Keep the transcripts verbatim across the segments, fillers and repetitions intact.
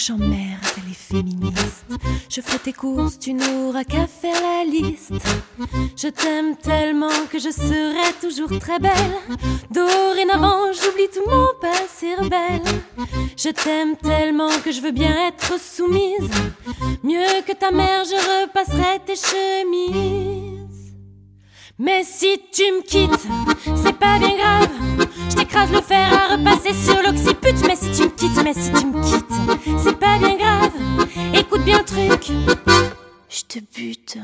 couches en merde, elle est féministe. Je ferai tes courses, tu n'auras qu'à faire la liste. Je t'aime tellement que je serai toujours très belle. Dorénavant, j'oublie tout mon passé rebelle. Je t'aime tellement que je veux bien être soumise. Mieux que ta mère, je repasserai tes chemises. Mais si tu me quittes, c'est pas bien grave. Je t'écrase le fer à repasser sur l'occiput. Mais si tu me quittes, mais si tu me quittes, c'est pas bien grave. Écoute bien le truc, je te bute.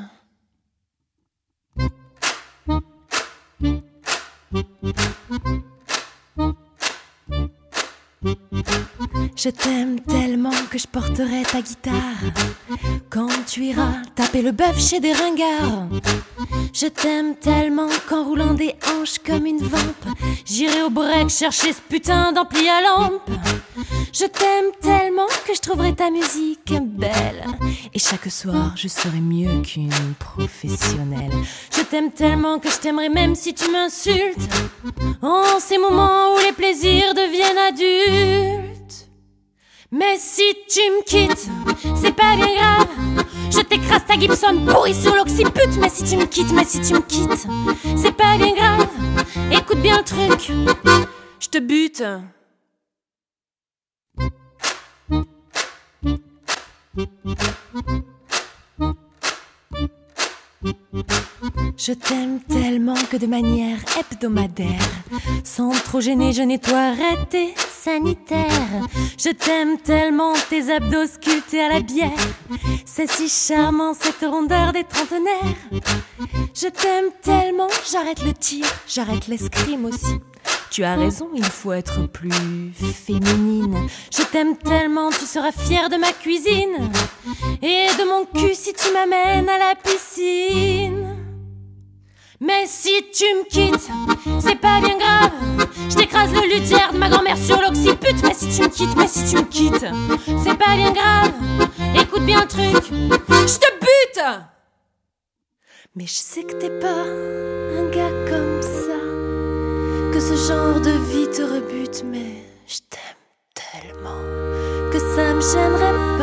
Je t'aime tellement que je porterai ta guitare quand tu iras taper le bœuf chez des ringards. Je t'aime tellement qu'en roulant des hanches comme une vampe, j'irai au break chercher ce putain d'ampli à lampe. Je t'aime tellement que je trouverai ta musique belle, et chaque soir je serai mieux qu'une professionnelle. Je t'aime tellement que je t'aimerai même si tu m'insultes, en ces moments où les plaisirs deviennent adultes. Mais si tu me quittes, c'est pas bien grave. Je t'écrase ta Gibson pourrie sur l'occiput. Mais si tu me quittes, mais si tu me quittes, c'est pas bien grave. Écoute bien le truc, je te bute. Je t'aime tellement que de manière hebdomadaire, sans trop gêner, je nettoierai tes sanitaires. Je t'aime tellement, tes abdos sculptés à la bière, c'est si charmant cette rondeur des trentenaires. Je t'aime tellement, j'arrête le tir, j'arrête l'escrime aussi. Tu as raison, il faut être plus féminine. Je t'aime tellement, tu seras fière de ma cuisine et de mon cul si tu m'amènes à la piscine. Mais si tu me quittes, c'est pas bien grave. Je t'écrase le luthière de ma grand-mère sur l'occiput. Mais si tu me quittes, mais si tu me quittes, c'est pas bien grave. Écoute bien le truc, je te bute. Mais je sais que t'es pas un gars comme ça, que ce genre de vie te rebute. Mais je t'aime tellement que ça me gênerait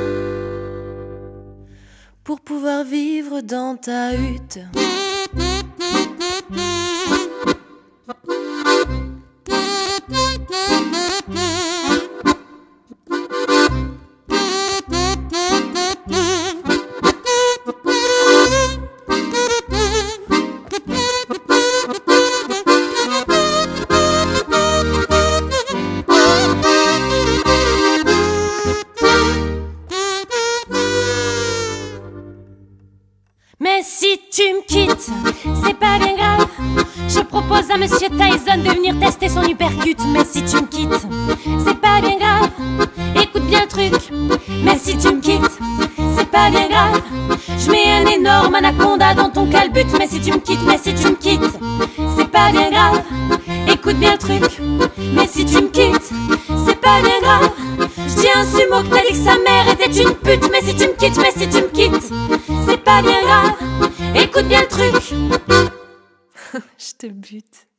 pas pour pouvoir vivre dans ta hutte. Mais si tu me quittes, c'est pas bien grave. Je propose à Monsieur Tyson de venir tester son uppercut. Mais si tu me quittes, c'est pas bien grave. Écoute bien le truc, mais si tu me quittes, c'est pas bien grave. Je mets un énorme anaconda dans ton calbut. Mais si tu me quittes, mais si tu me quittes, c'est pas bien grave. Écoute bien le truc, mais si tu me quittes, c'est pas bien grave. Je dis un sumo que t'as dit que sa mère était une pute. Mais si tu me quittes, mais si tu me quittes, c'est pas bien grave. Écoute bien le truc, je te bute.